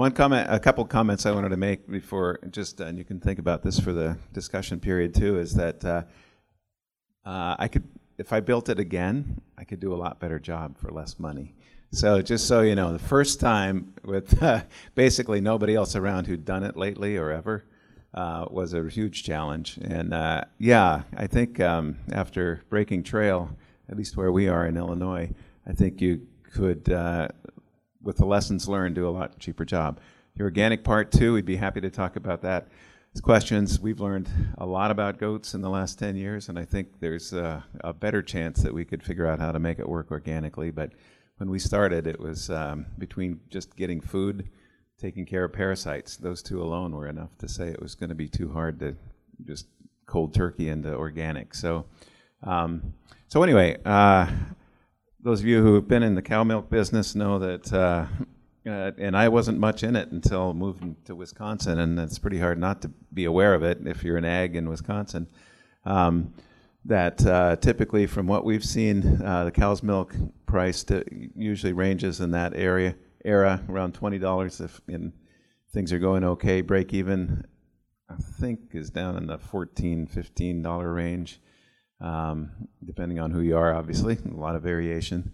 One comment, a couple comments I wanted to make before, and you can think about this for the discussion period too, is that if I built it again, I could do a lot better job for less money. So just so you know, the first time with basically nobody else around who'd done it lately or ever was a huge challenge. And I think after breaking trail, at least where we are in Illinois, I think you could, with the lessons learned, do a lot cheaper job. The organic part too, we'd be happy to talk about that. Questions. We've learned a lot about goats in the last 10 years, and I think there's a better chance that we could figure out how to make it work organically. But when we started, it was between just getting food, taking care of parasites. Those two alone were enough to say it was going to be too hard to just cold turkey into organic. So anyway, those of you who have been in the cow milk business know that, and I wasn't much in it until moving to Wisconsin, and it's pretty hard not to be aware of it if you're an ag in Wisconsin. That typically, from what we've seen, the cow's milk price usually ranges in that era around $20 if things are going okay. Break even, I think, is down in the $14, $15 range, depending on who you are, obviously. A lot of variation.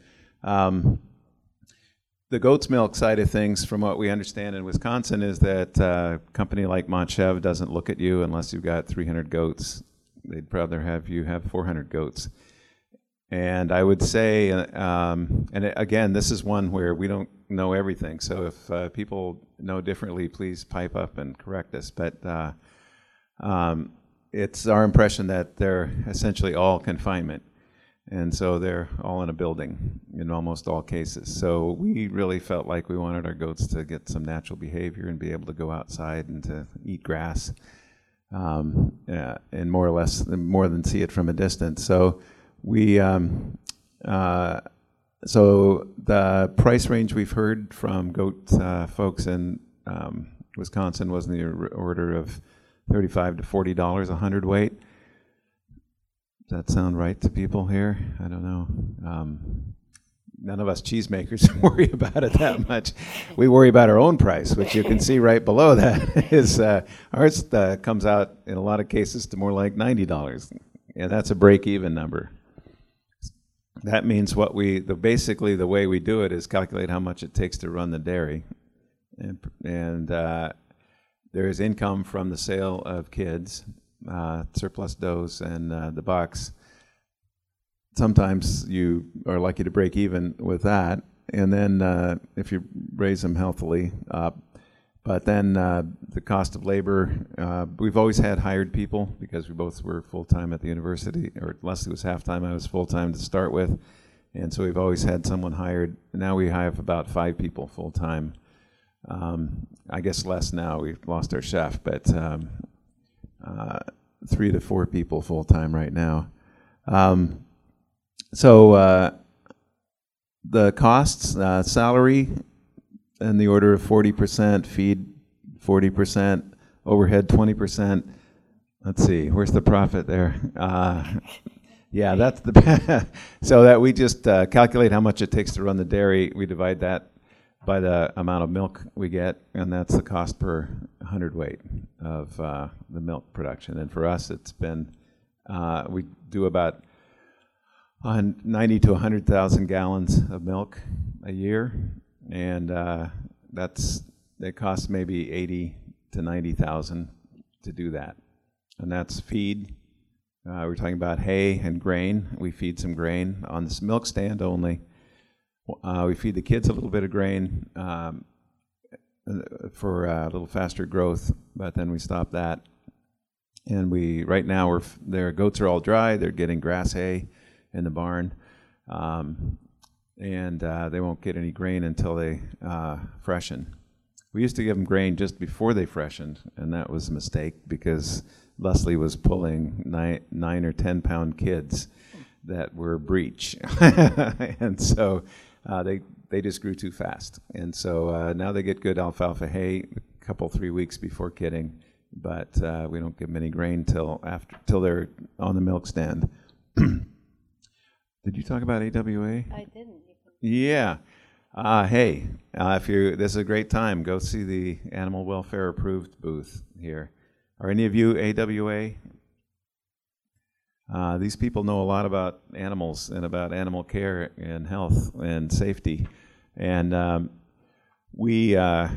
The goat's milk side of things, from what we understand in Wisconsin, is that a company like Montchev doesn't look at you unless you've got 300 goats. They'd rather have you have 400 goats. And I would say, again, this is one where we don't know everything. So if people know differently, please pipe up and correct us. But it's our impression that they're essentially all confinement. And so they're all in a building in almost all cases. So we really felt like we wanted our goats to get some natural behavior and be able to go outside and to eat grass, and more or less, more than see it from a distance. So so the price range we've heard from goat folks in Wisconsin was in the order of $35 to $40 a hundredweight. Does that sound right to people here? I don't know. None of us cheesemakers worry about it that much. We worry about our own price, which you can see right below that. Is ours comes out in a lot of cases to more like $90. And that's a break-even number. That means basically the way we do it is calculate how much it takes to run the dairy. And there is income from the sale of kids, surplus does, and the bucks. Sometimes you are lucky to break even with that, and then if you raise them healthily. But then the cost of labor, we've always had hired people because we both were full-time at the university, or Leslie was half-time, I was full-time to start with, and so we've always had someone hired. Now we have about 5 people full-time. I guess less now, we've lost our chef, but 3 to 4 people full-time right now. So the costs, salary in the order of 40%, feed 40%, overhead 20%. Let's see, where's the profit there? Yeah, that's the so that we just calculate how much it takes to run the dairy. We divide that by the amount of milk we get, and that's the cost per hundredweight of the milk production. And for us, it's been, we do about 90 to 100,000 gallons of milk a year, and it costs maybe 80 to 90,000 to do that. And that's feed. We're talking about hay and grain. We feed some grain on this milk stand only. We feed the kids a little bit of grain for a little faster growth, but then we stop that. And right now their goats are all dry. They're getting grass hay in the barn, and they won't get any grain until they freshen. We used to give them grain just before they freshened, and that was a mistake because Leslie was pulling 9 or 10 pound kids that were breech, and so they just grew too fast. And so now they get good alfalfa hay a couple, 3 weeks before kidding, but we don't give them any grain till they're on the milk stand. Did you talk about AWA? I didn't. Yeah. Hey, if you this is a great time. Go see the animal welfare approved booth here. Are any of you AWA? These people know a lot about animals and about animal care and health and safety, and we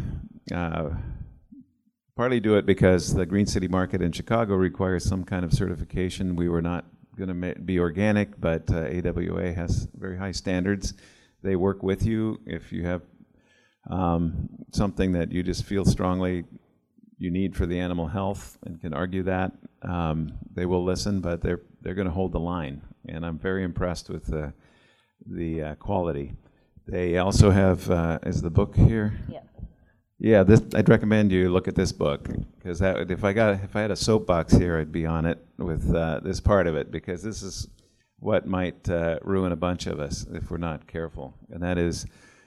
partly do it because the Green City Market in Chicago requires some kind of certification. We were not going to be organic, but AWA has very high standards. They work with you if you have something that you just feel strongly you need for the animal health and can argue that. They will listen, but they're going to hold the line, and I'm very impressed with the quality. They also have is the book here? Yeah. Yeah, I'd recommend you look at this book, because if I had a soapbox here, I'd be on it with this part of it, because this is what might ruin a bunch of us if we're not careful, and that is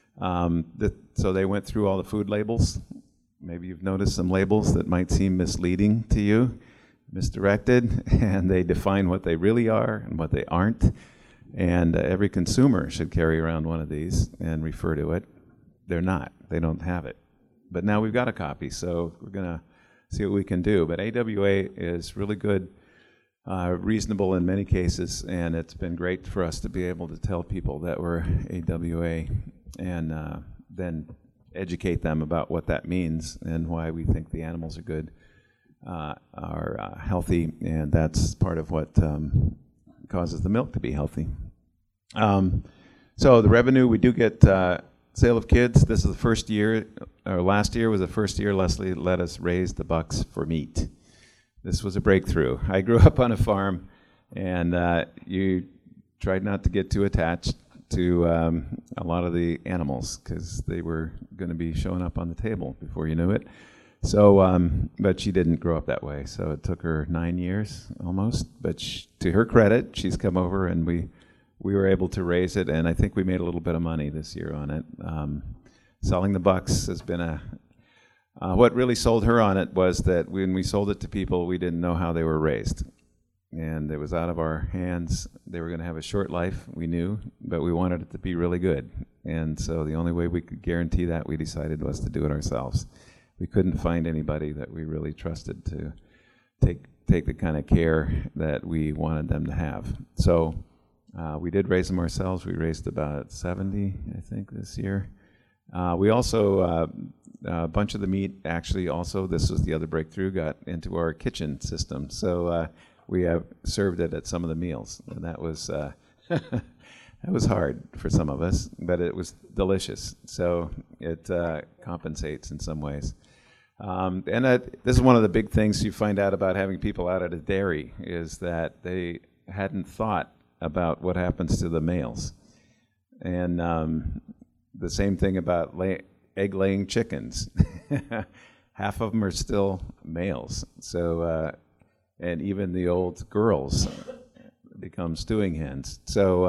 so they went through all the food labels. Maybe you've noticed some labels that might seem misleading to you, misdirected, and they define what they really are and what they aren't. And every consumer should carry around one of these and refer to it. They're not. They don't have it. But now we've got a copy, so we're going to see what we can do. But AWA is really good, reasonable in many cases, and it's been great for us to be able to tell people that we're AWA and then educate them about what that means and why we think the animals are good, are healthy, and that's part of what causes the milk to be healthy. So the revenue, we do get sale of kids. This is the first year, or last year was the first year Leslie let us raise the bucks for meat. This was a breakthrough. I grew up on a farm, and you tried not to get too attached to a lot of the animals because they were going to be showing up on the table before you knew it. So, but she didn't grow up that way, so it took her 9 years almost. But to her credit, she's come over, and we were able to raise it, and I think we made a little bit of money this year on it. Selling the bucks has been what really sold her on it was that when we sold it to people, we didn't know how they were raised. And it was out of our hands. They were going to have a short life, we knew, but we wanted it to be really good. And so the only way we could guarantee that, we decided, was to do it ourselves. We couldn't find anybody that we really trusted to take the kind of care that we wanted them to have. So we did raise them ourselves. We raised about 70, I think, this year. We also, a bunch of the meat, actually also, this was the other breakthrough, got into our kitchen system. So we have served it at some of the meals, and that was that was hard for some of us, but it was delicious. So it compensates in some ways. And this is one of the big things you find out about having people out at a dairy, is that they hadn't thought about what happens to the males. And the same thing about egg-laying chickens. Half of them are still males. So, and even the old girls become stewing hens. So,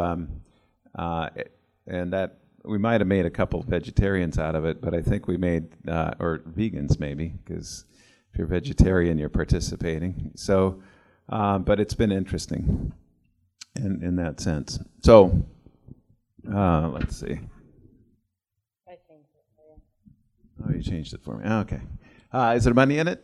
and that we might have made a couple vegetarians out of it, but I think we made, or vegans maybe, because if you're vegetarian, you're participating. So, but it's been interesting in that sense. So, let's see. I changed it for you. Oh, you changed it for me. Okay. Is there money in it?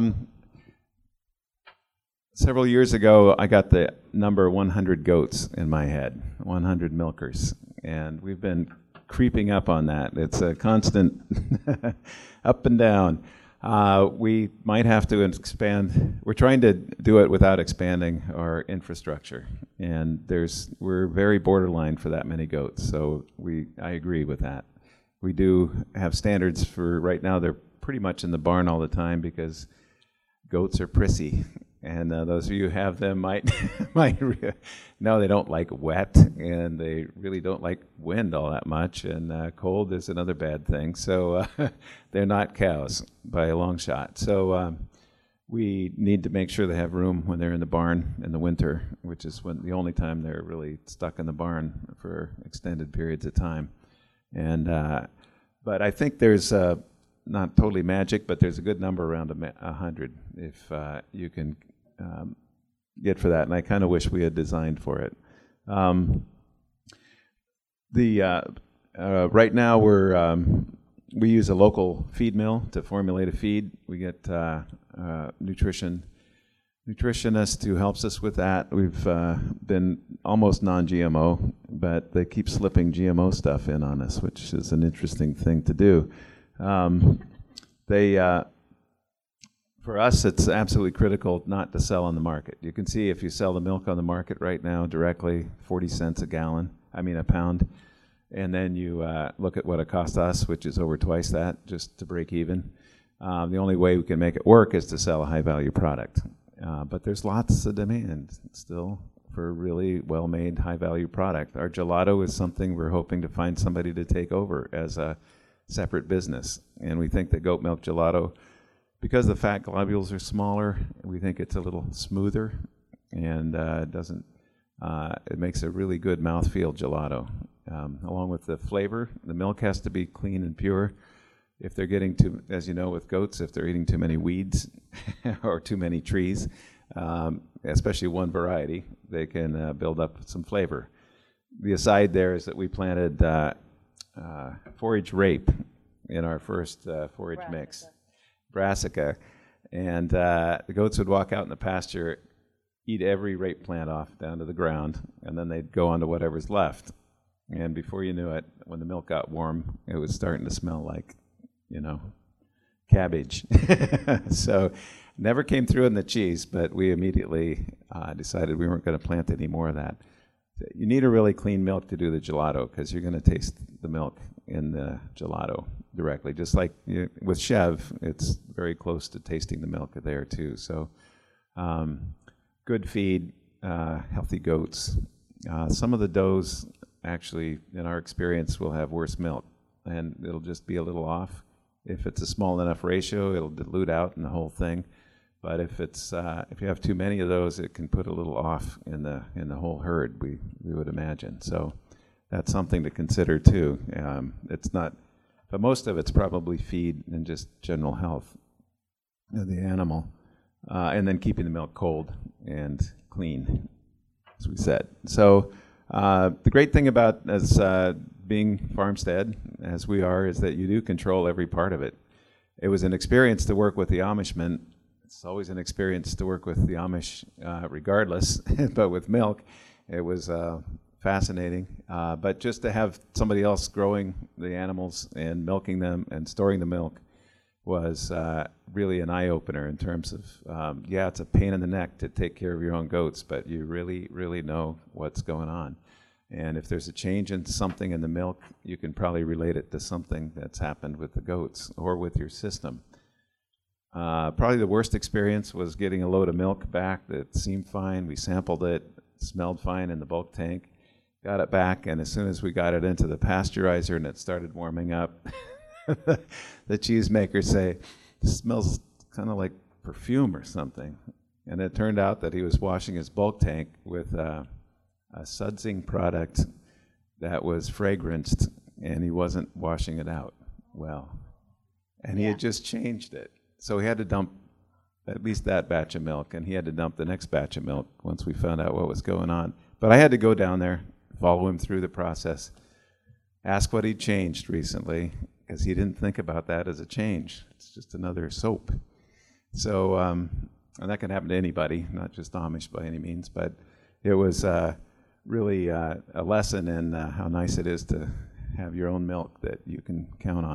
Several years ago, I got the number 100 goats in my head, 100 milkers, and we've been creeping up on that. It's a constant up and down. We might have to expand. We're trying to do it without expanding our infrastructure, and we're very borderline for that many goats. So I agree with that. We do have standards for right now. They're pretty much in the barn all the time because goats are prissy. And those of you who have them might know they don't like wet, and they really don't like wind all that much, and cold is another bad thing. So they're not cows by a long shot. So we need to make sure they have room when they're in the barn in the winter, which is the only time they're really stuck in the barn for extended periods of time. And but I think there's not totally magic, but there's a good number around 100 if you can get for that, and I kind of wish we had designed for it. Right now, we use a local feed mill to formulate a feed. We get nutritionist who helps us with that. We've been almost non-GMO, but they keep slipping GMO stuff in on us, which is an interesting thing to do. For us, it's absolutely critical not to sell on the market. You can see if you sell the milk on the market right now directly, 40 cents a pound, and then you look at what it costs us, which is over twice that, just to break even. The only way we can make it work is to sell a high-value product. But there's lots of demand still for a really well-made, high-value product. Our gelato is something we're hoping to find somebody to take over as a separate business. And we think that goat milk gelato, because the fat globules are smaller, we think it's a little smoother, and it makes a really good mouthfeel gelato. Along with the flavor, the milk has to be clean and pure. If they're getting as you know with goats, if they're eating too many weeds or too many trees, especially one variety, they can build up some flavor. The aside there is that we planted forage rape in our first forage mix. Brassica, and the goats would walk out in the pasture, eat every rape plant off down to the ground, and then they'd go on to whatever's left. And before you knew it, when the milk got warm, it was starting to smell like, cabbage. So never came through in the cheese, but we immediately decided we weren't going to plant any more of that. You need a really clean milk to do the gelato because you're going to taste the milk in the gelato directly. Just like with Chev, it's very close to tasting the milk there too. So good feed, healthy goats. Some of the does actually, in our experience, will have worse milk, and it'll just be a little off. If it's a small enough ratio, it'll dilute out in the whole thing. But if you have too many of those, it can put a little off in the whole herd. We would imagine. So that's something to consider too. It's not, but most of it's probably feed and just general health of the animal, and then keeping the milk cold and clean, as we said. So the great thing about being farmstead, as we are, is that you do control every part of it. It was an experience to work with the Amishmen. It's always an experience to work with the Amish regardless, but with milk, it was fascinating. But just to have somebody else growing the animals and milking them and storing the milk was really an eye-opener in terms of, it's a pain in the neck to take care of your own goats, but you really, really know what's going on. And if there's a change in something in the milk, you can probably relate it to something that's happened with the goats or with your system. Probably the worst experience was getting a load of milk back that seemed fine. We sampled it, smelled fine in the bulk tank, got it back, and as soon as we got it into the pasteurizer and it started warming up, the cheesemakers say, "This smells kind of like perfume or something." And it turned out that he was washing his bulk tank with a sudsing product that was fragranced, and he wasn't washing it out well. And he had just changed it. So he had to dump at least that batch of milk, and he had to dump the next batch of milk once we found out what was going on. But I had to go down there, follow him through the process, ask what he'd changed recently, because he didn't think about that as a change. It's just another soap. So, and that can happen to anybody, not just Amish by any means, but it was really a lesson in how nice it is to have your own milk that you can count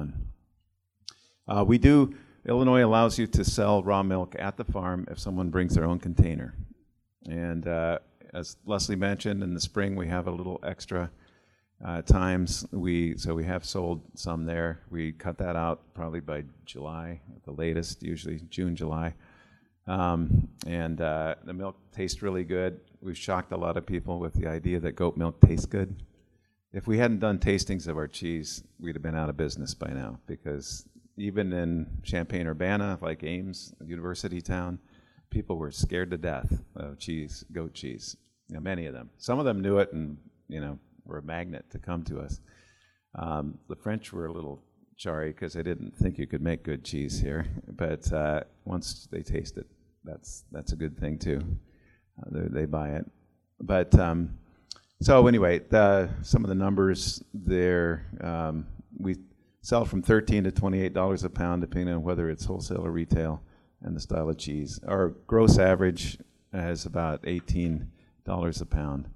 on. Illinois allows you to sell raw milk at the farm if someone brings their own container. And as Leslie mentioned, in the spring we have a little extra times. So we have sold some there. We cut that out probably by July at the latest, usually June, July. And the milk tastes really good. We've shocked a lot of people with the idea that goat milk tastes good. If we hadn't done tastings of our cheese, we'd have been out of business by now, because even in Champaign-Urbana, like Ames, university town, people were scared to death of cheese, goat cheese. Many of them. Some of them knew it and were a magnet to come to us. The French were a little chary because they didn't think you could make good cheese here. But once they taste it, that's a good thing too. They buy it. But So anyway, some of the numbers there, we sell from $13 to $28 a pound, depending on whether it's wholesale or retail, and the style of cheese. Our gross average is about $18 a pound,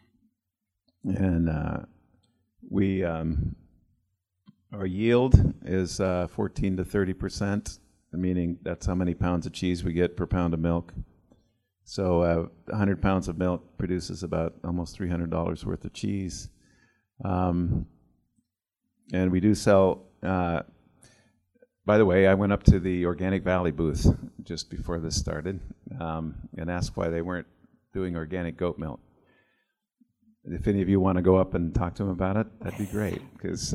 and we our yield is 14 to 30%, meaning that's how many pounds of cheese we get per pound of milk. So 100 pounds of milk produces about almost $300 worth of cheese. And we do sell, by the way, I went up to the Organic Valley booth just before this started and asked why they weren't doing organic goat milk. If any of you want to go up and talk to them about it, that'd be great, because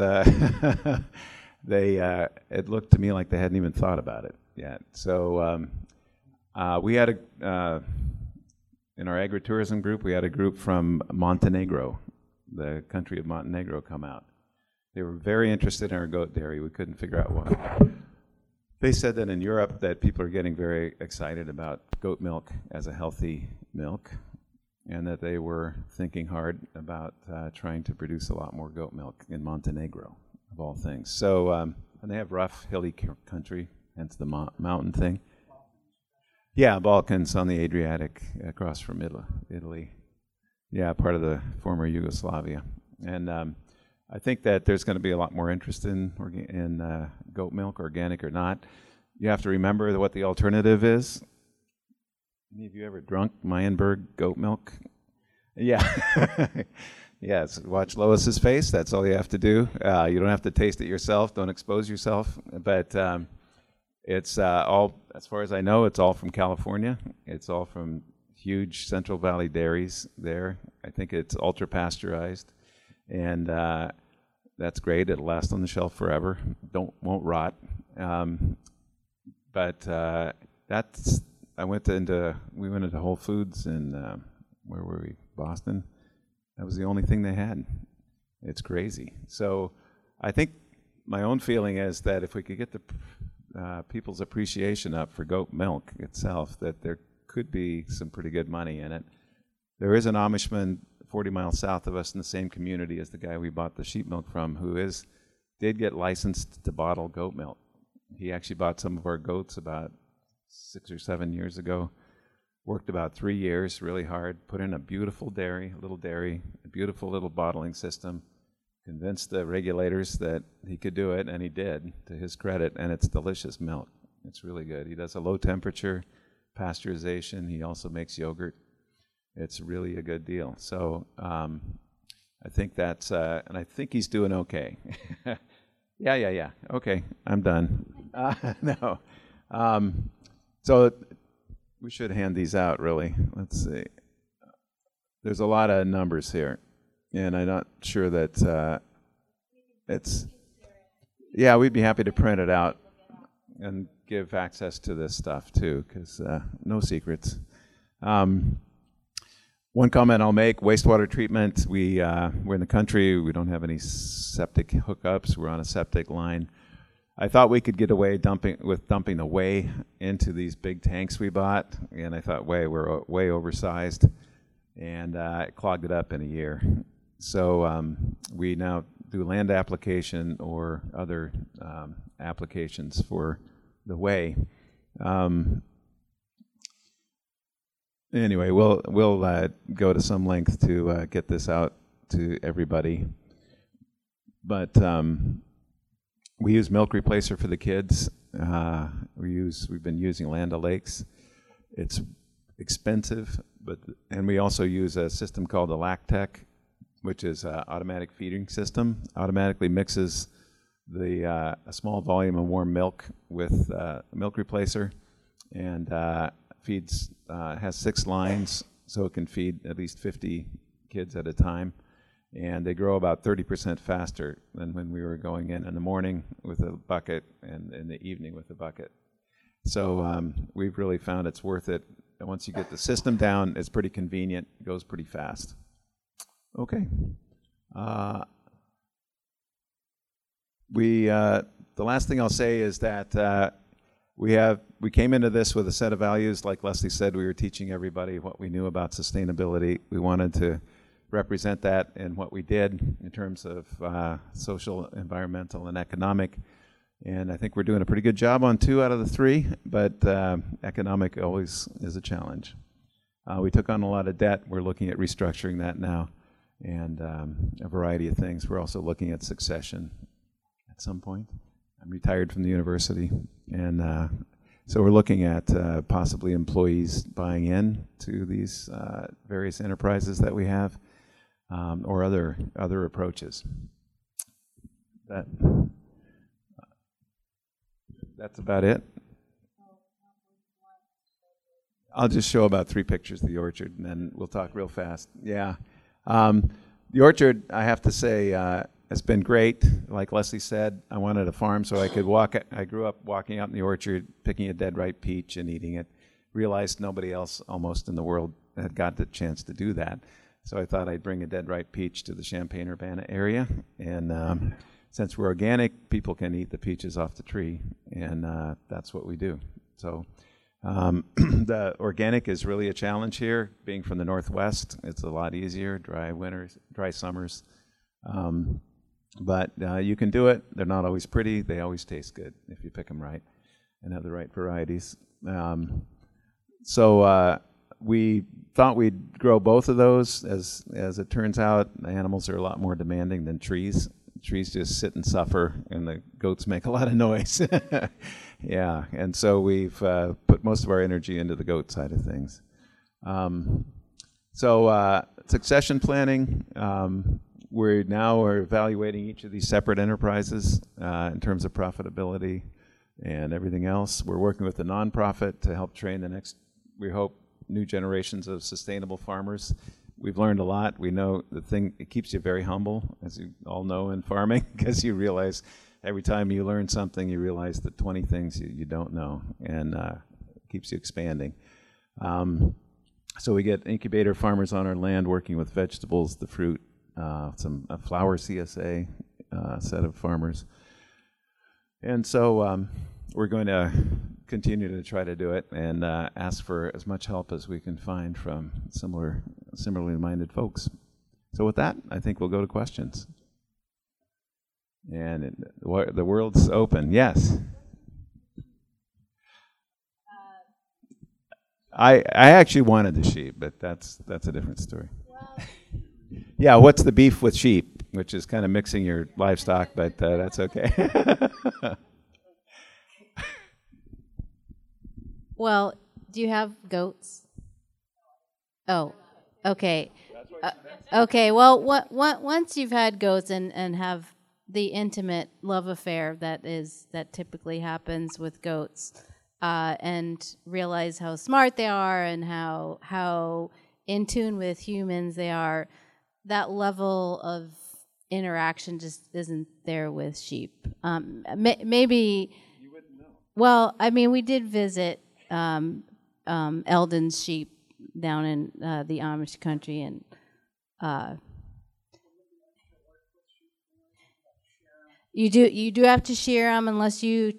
it looked to me like they hadn't even thought about it yet. So we had in our agritourism group, we had a group from Montenegro, the country of Montenegro, come out. They were very interested in our goat dairy. We couldn't figure out why. They said that in Europe that people are getting very excited about goat milk as a healthy milk, and that they were thinking hard about trying to produce a lot more goat milk in Montenegro, of all things. So, and they have rough, hilly country, hence the mountain thing. Yeah, Balkans on the Adriatic, across from Italy. Yeah, part of the former Yugoslavia. And I think that there's going to be a lot more interest in goat milk, organic or not. You have to remember what the alternative is. Any of you ever drunk Meyenberg goat milk? Yeah. Yes, watch Lois's face. That's all you have to do. You don't have to taste it yourself. Don't expose yourself. But it's all, as far as I know, it's all from California. It's all from huge Central Valley dairies there. I think it's ultra pasteurized, and that's great. It'll last on the shelf forever. Won't rot. But that's. We went into Whole Foods in where were we? Boston. That was the only thing they had. It's crazy. So I think my own feeling is that if we could get the people's appreciation up for goat milk itself, that there could be some pretty good money in it. There is an Amishman 40 miles south of us in the same community as the guy we bought the sheep milk from, who did get licensed to bottle goat milk. He actually bought some of our goats about 6 or 7 years ago. Worked about 3 years, really hard, put in a beautiful little dairy, a beautiful little bottling system, convinced the regulators that he could do it, and he did, to his credit, and it's delicious milk. It's really good. He does a low temperature pasteurization. He also makes yogurt. It's really a good deal. So I think that's, and I think he's doing okay. Yeah. Okay, I'm done. No. So we should hand these out, really. Let's see. There's a lot of numbers here, and I'm not sure that it's... Yeah, we'd be happy to print it out and give access to this stuff, too, because no secrets. One comment I'll make, wastewater treatment. We're in the country. We don't have any septic hookups. We're on a septic line. I thought we could get away dumping the whey into these big tanks we bought, and I thought we're way oversized, and it clogged it up in a year. So we now do land application or other applications for the whey. Anyway, we'll go to some length to get this out to everybody, but. We use Milk Replacer for the kids. We've been using Land O'Lakes. It's expensive, and we also use a system called the Lactec, which is an automatic feeding system. Automatically mixes a small volume of warm milk with a Milk Replacer, and feeds. Has 6 lines, so it can feed at least 50 kids at a time. And they grow about 30% faster than when we were going in the morning with a bucket and in the evening with a bucket. So we've really found it's worth it. And once you get the system down, it's pretty convenient. It goes pretty fast. Okay. The last thing I'll say is that we came into this with a set of values. Like Leslie said, we were teaching everybody what we knew about sustainability. We wanted to represent that in what we did in terms of social, environmental, and economic. And I think we're doing a pretty good job on 2 out of the 3, but economic always is a challenge. We took on a lot of debt. We're looking at restructuring that now, and a variety of things. We're also looking at succession at some point. I'm retired from the university, and so we're looking at possibly employees buying in to these various enterprises that we have, or other approaches. That's about it. I'll just show about 3 pictures of the orchard, and then we'll talk real fast. Yeah. The orchard, I have to say, it's been great. Like Leslie said, I wanted a farm so I could walk. I grew up walking out in the orchard, picking a dead ripe peach and eating it. Realized nobody else almost in the world had got the chance to do that. So I thought I'd bring a dead ripe peach to the Champaign-Urbana area. And since we're organic, people can eat the peaches off the tree, and that's what we do. So the organic is really a challenge here. Being from the Northwest, it's a lot easier. Dry winters, dry summers. But you can do it. They're not always pretty. They always taste good if you pick them right and have the right varieties. So we thought we'd grow both of those. As it turns out, the animals are a lot more demanding than trees. Trees just sit and suffer, and the goats make a lot of noise. Yeah, and so we've put most of our energy into the goat side of things. So succession planning, we now are evaluating each of these separate enterprises in terms of profitability and everything else. We're working with a nonprofit to help train the next, we hope, new generations of sustainable farmers. We've learned a lot. We know it keeps you very humble, as you all know in farming, because you realize every time you learn something, you realize the 20 things you don't know, and keeps you expanding. So we get incubator farmers on our land working with vegetables, the fruit, a flower CSA set of farmers. And so we're going to continue to try to do it and ask for as much help as we can find from similarly minded folks. So with that, I think we'll go to questions. And the world's open. Yes. I actually wanted the sheep, but that's a different story. Yeah, what's the beef with sheep? Which is kind of mixing your livestock, but that's okay. Well, do you have goats? Oh, okay. Okay, well, once you've had goats and have the intimate love affair that typically happens with goats, and realize how smart they are and how in tune with humans they are, that level of interaction just isn't there with sheep. Maybe. You wouldn't know. Well, I mean, we did visit Eldon's sheep down in the Amish country, and you do have to shear them unless the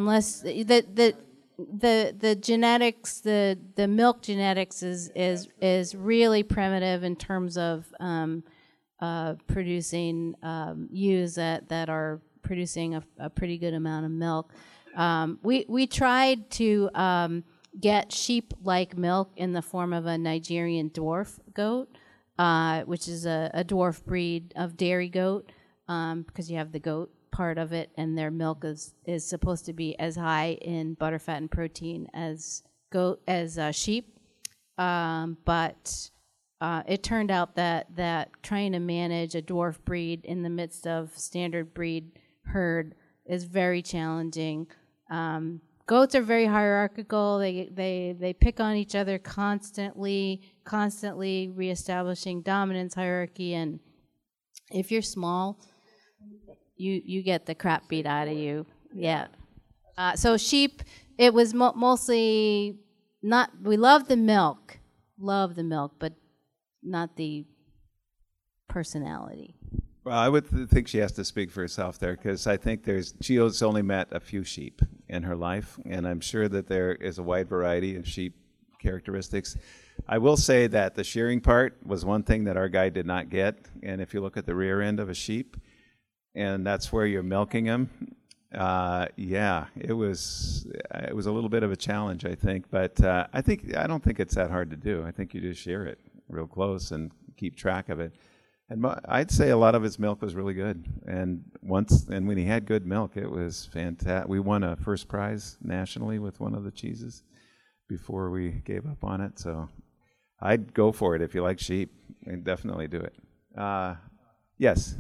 genetics, the milk genetics is really primitive in terms of producing ewes that are producing a pretty good amount of milk. We tried to get sheep-like milk in the form of a Nigerian dwarf goat, which is a dwarf breed of dairy goat, because you have the goat part of it, and their milk is supposed to be as high in butterfat and protein as sheep. But it turned out that trying to manage a dwarf breed in the midst of standard breed herd is very challenging. Goats are very hierarchical. They pick on each other constantly reestablishing dominance hierarchy, and if you're small, you get the crap beat out of you. Yeah. So sheep, it was mostly not. We love the milk, but not the personality. Well, I would think she has to speak for herself there, because I think she has only met a few sheep in her life, and I'm sure that there is a wide variety of sheep characteristics. I will say that the shearing part was one thing that our guy did not get. And if you look at the rear end of a sheep, and that's where you're milking them, yeah, it was a little bit of a challenge, I think. But I don't think it's that hard to do. I think you just shear it real close and keep track of it. And I'd say a lot of his milk was really good. And when he had good milk, it was fantastic. We won a first prize nationally with one of the cheeses before we gave up on it. So I'd go for it if you like sheep. I'd definitely do it. Yes.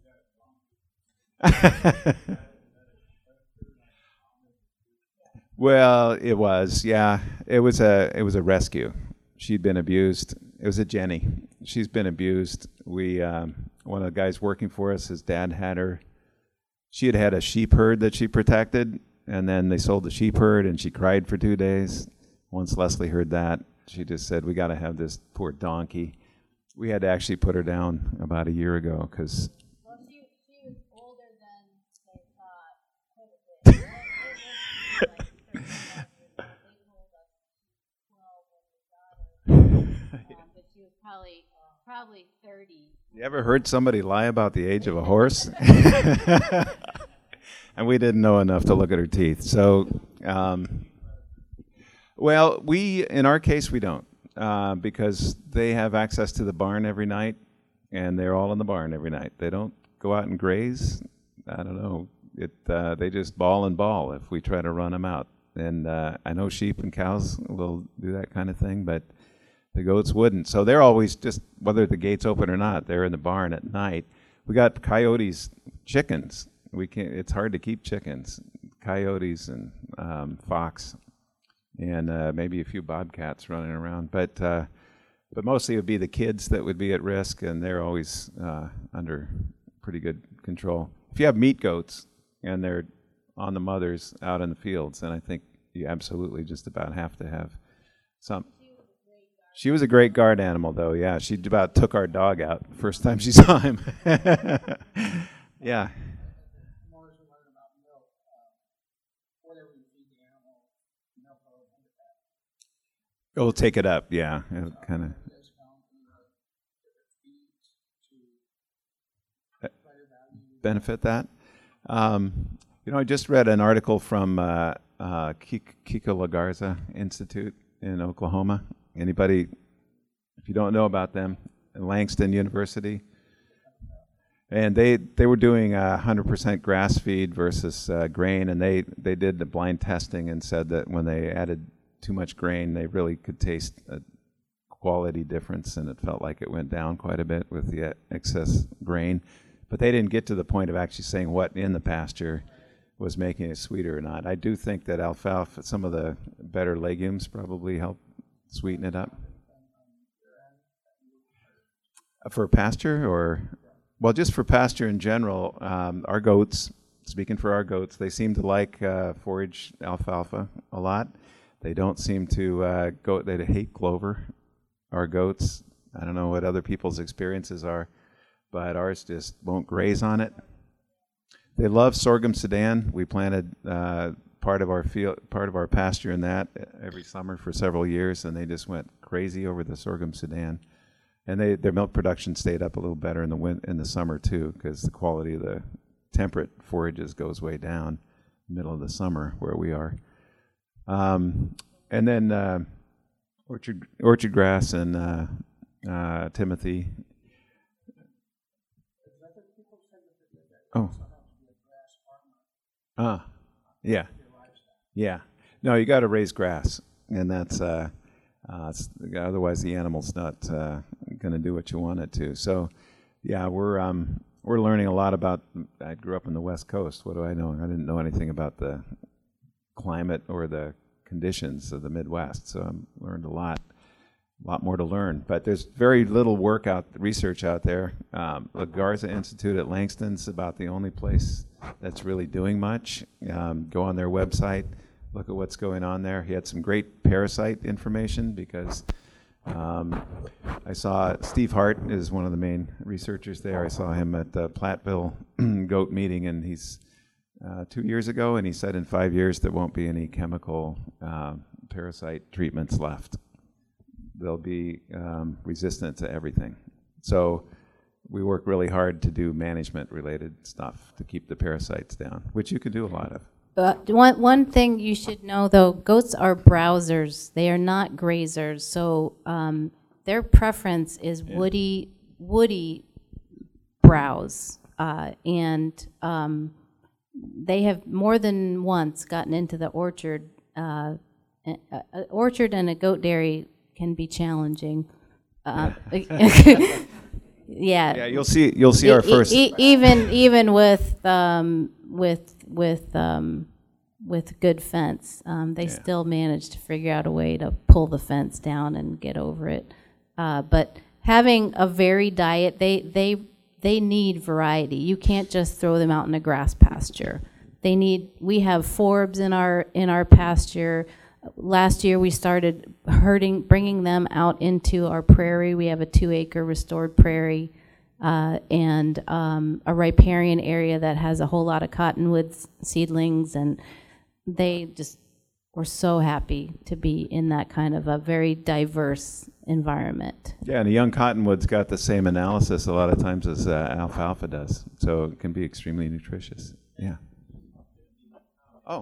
Well, it was, yeah. It was a rescue. She'd been abused. It was a Jenny. She's been abused. One of the guys working for us, his dad had her. She had a sheep herd that she protected, and then they sold the sheep herd, and she cried for 2 days. Once Leslie heard that, she just said, "We got to have this poor donkey." We had to actually put her down about a year ago because. Well, she was older than they thought. But she was probably 30. You ever heard somebody lie about the age of a horse? And we didn't know enough to look at her teeth. So, well, in our case, we don't because they have access to the barn every night, and they're all in the barn every night. They don't go out and graze. I don't know. They just bawl and bawl if we try to run them out. And I know sheep and cows will do that kind of thing, but the goats wouldn't. So they're always just, whether the gate's open or not, they're in the barn at night. We got coyotes, chickens. It's hard to keep chickens, coyotes and fox, and maybe a few bobcats running around. But mostly it would be the kids that would be at risk, and they're always under pretty good control. If you have meat goats and they're on the mothers out in the fields, then I think you absolutely just about have to have some. She was a great guard animal, though. Yeah, she about took our dog out the first time she saw him. Yeah. Oh, take it up. Yeah, kind of. Benefit that. I just read an article from Kiko La Garza Institute in Oklahoma. Anybody, if you don't know about them, Langston University, and they were doing 100% grass feed versus grain, and they did the blind testing and said that when they added too much grain, they really could taste a quality difference, and it felt like it went down quite a bit with the excess grain. But they didn't get to the point of actually saying what in the pasture was making it sweeter or not. I do think that alfalfa, some of the better legumes probably help sweeten it up. For pasture well, just for pasture in general, our goats, speaking for our goats, they seem to like forage alfalfa a lot. They don't seem to they hate clover, our goats. I don't know what other people's experiences are, but ours just won't graze on it. They love sorghum Sudan. We planted part of our pasture in that every summer for several years, and they just went crazy over the sorghum Sudan. And their milk production stayed up a little better in the summer too, because the quality of the temperate forages goes way down middle of the summer where we are. And then orchard grass and Timothy. Oh. Yeah. Yeah. No, you got to raise grass, and that's otherwise the animal's not going to do what you want it to. So, yeah, we're learning a lot about. I grew up on the West Coast. What do I know? I didn't know anything about the climate or the conditions of the Midwest. So I learned a lot more to learn. But there's very little research out there. The Garza Institute at Langston's about the only place that's really doing much. Go on their website, look at what's going on there. He had some great parasite information because I saw Steve Hart is one of the main researchers there. I saw him at the Platteville goat meeting, and he's 2 years ago, and he said in 5 years there won't be any chemical parasite treatments left. they'll be resistant to everything. So we work really hard to do management-related stuff to keep the parasites down, which you can do a lot of. One thing you should know, though, goats are browsers. They are not grazers. So their preference is woody browse. And they have more than once gotten into the orchard. An orchard and a goat dairy can be challenging. Yeah, you'll see our first. Even with good fence, they still manage to figure out a way to pull the fence down and get over it. But having a varied diet, they need variety. You can't just throw them out in a grass pasture. We have forbs in our pasture. Last year we started bringing them out into our prairie. We have a 2-acre restored prairie and a riparian area that has a whole lot of cottonwood seedlings, and they just were so happy to be in that kind of a very diverse environment. Yeah, and a young cottonwood's got the same analysis a lot of times as alfalfa does, so it can be extremely nutritious. Yeah. Oh.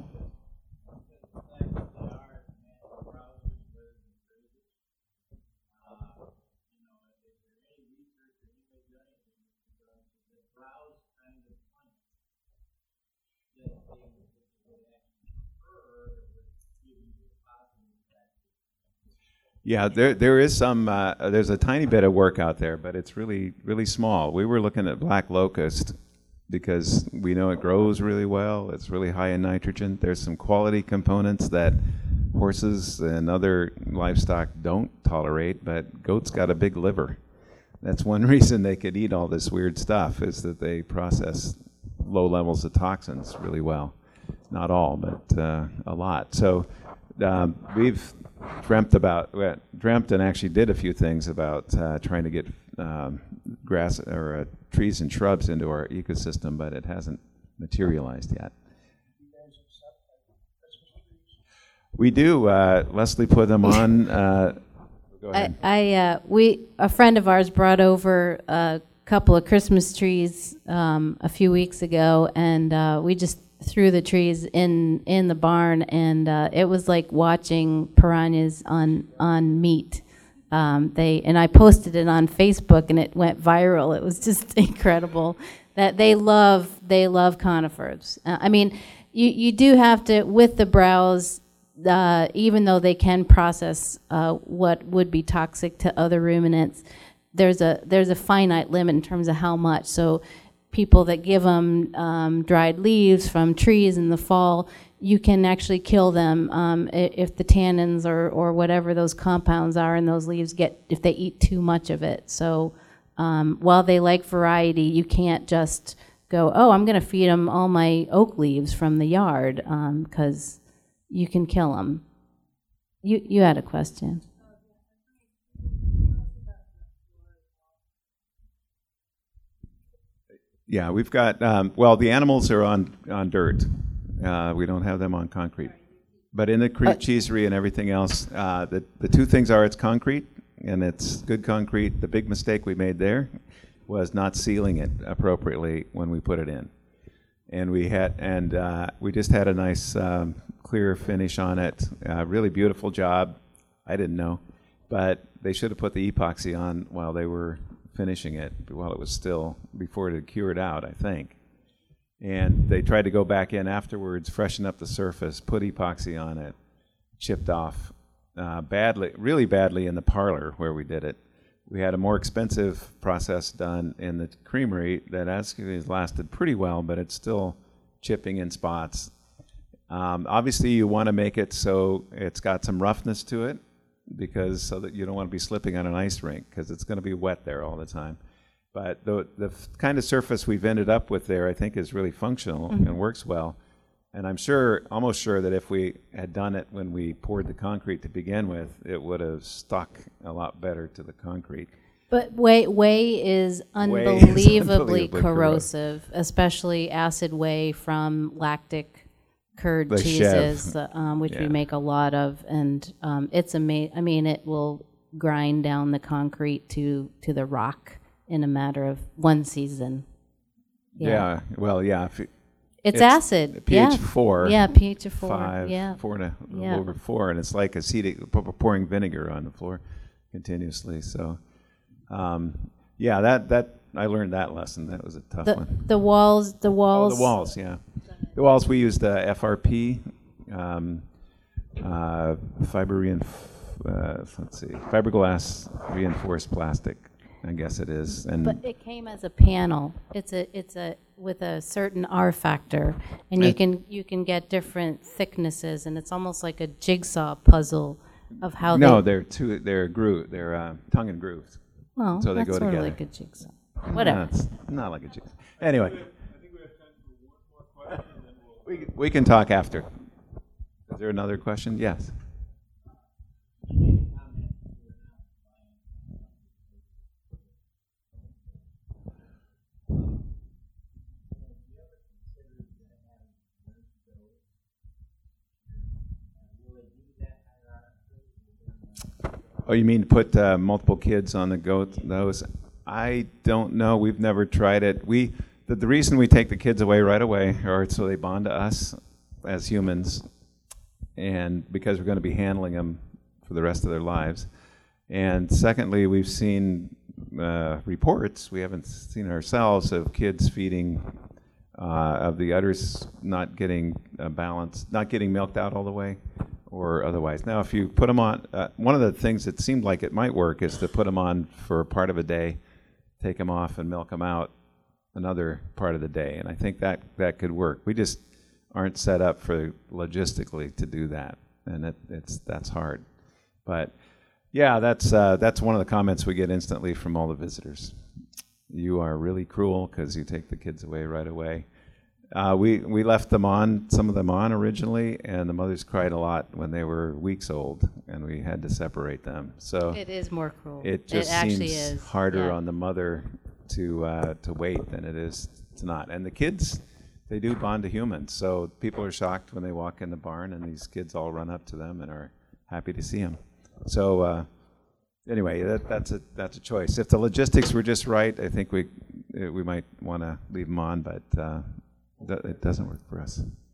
Yeah, there is some. There's a tiny bit of work out there, but it's really small. We were looking at black locust because we know it grows really well. It's really high in nitrogen. There's some quality components that horses and other livestock don't tolerate, but goats got a big liver. That's one reason they could eat all this weird stuff, is that they process low levels of toxins really well. Not all, but a lot. So we've dreamt and actually did a few things about trying to get grass or trees and shrubs into our ecosystem, but it hasn't materialized yet. We do. Leslie put them on. Go ahead. A friend of ours brought over a couple of Christmas trees a few weeks ago, and we just threw the trees in the barn, and it was like watching piranhas on meat. And I posted it on Facebook, and it went viral. It was just incredible that they love conifers. I mean, you do have to, with the browse, even though they can process what would be toxic to other ruminants, there's a finite limit in terms of how much. So people that give them dried leaves from trees in the fall, you can actually kill them if the tannins or whatever those compounds are in those leaves if they eat too much of it. So while they like variety, you can't just go, oh, I'm going to feed them all my oak leaves from the yard, because you can kill them. You had a question. Yeah, we've got, the animals are on dirt. We don't have them on concrete. But in the creep cheesery and everything else, the two things are it's concrete, and it's good concrete. The big mistake we made there was not sealing it appropriately when we put it in. And we just had a nice clear finish on it. Really beautiful job. I didn't know. But they should have put the epoxy on while they were finishing it, while it was still, before it had cured out, I think. And they tried to go back in afterwards, freshen up the surface, put epoxy on it, chipped off really badly in the parlor where we did it. We had a more expensive process done in the creamery that actually has lasted pretty well, but it's still chipping in spots. Obviously, you want to make it so it's got some roughness to it, so that you don't want to be slipping on an ice rink, because it's going to be wet there all the time. But the kind of surface we've ended up with there, I think, is really functional and works well. And I'm almost sure that if we had done it when we poured the concrete to begin with, it would have stuck a lot better to the concrete. But whey is unbelievably corrosive, especially acid whey from lactic curd cheeses, which we make a lot of, and it's amazing. I mean, it will grind down the concrete to the rock in a matter of one season. Yeah. Well, yeah. It's acid. pH 4. Yeah, pH of 4. 5, yeah. 4 and a little Yeah. over 4, and it's like pouring vinegar on the floor continuously. So, yeah, that I learned that lesson. That was a tough one. The walls. Oh, the walls, yeah. The walls, we used FRP, fiberglass reinforced plastic, I guess it is. And But it came as a panel. It's a with a certain R factor, and you can get different thicknesses, and it's almost like a jigsaw puzzle of how. no, they, they're tongue and grooves. well, so they that's go sort together. of like a jigsaw. Whatever. No, it's not like a jigsaw. Anyway. We can talk after. Is there another question? Yes. Oh, you mean put multiple kids on the goat? Those? I don't know. We've never tried it. The reason we take the kids away right away are so they bond to us as humans, and because we're going to be handling them for the rest of their lives. And secondly, we've seen reports, we haven't seen ourselves, of kids feeding, of the udders not getting balanced, not getting milked out all the way, or otherwise. Now, if you put them on, one of the things that seemed like it might work is to put them on for part of a day, take them off and milk them out another part of the day, and I think that could work. We just aren't set up for logistically to do that, and that's hard. But yeah, that's one of the comments we get instantly from all the visitors. You are really cruel because you take the kids away right away. We left some of them on originally, and the mothers cried a lot when they were weeks old, and we had to separate them. So It is more cruel. it just actually seems is. harder Yeah. on the mother to wait than it is to not. And the kids, they do bond to humans. So people are shocked when they walk in the barn, and these kids all run up to them and are happy to see them. So anyway, that's a choice. If the logistics were just right, I think we might want to leave them on, but it doesn't work for us.